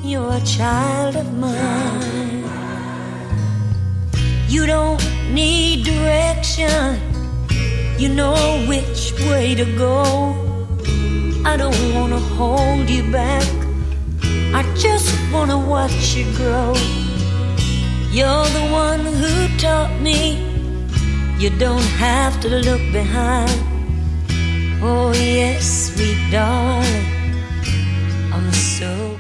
You're a child of mine. You don't need direction. You know which way to go. I don't wanna hold you back. I just wanna watch you grow. You're the one who taught me you don't have to look behind. Oh yes, sweet darling, I'm so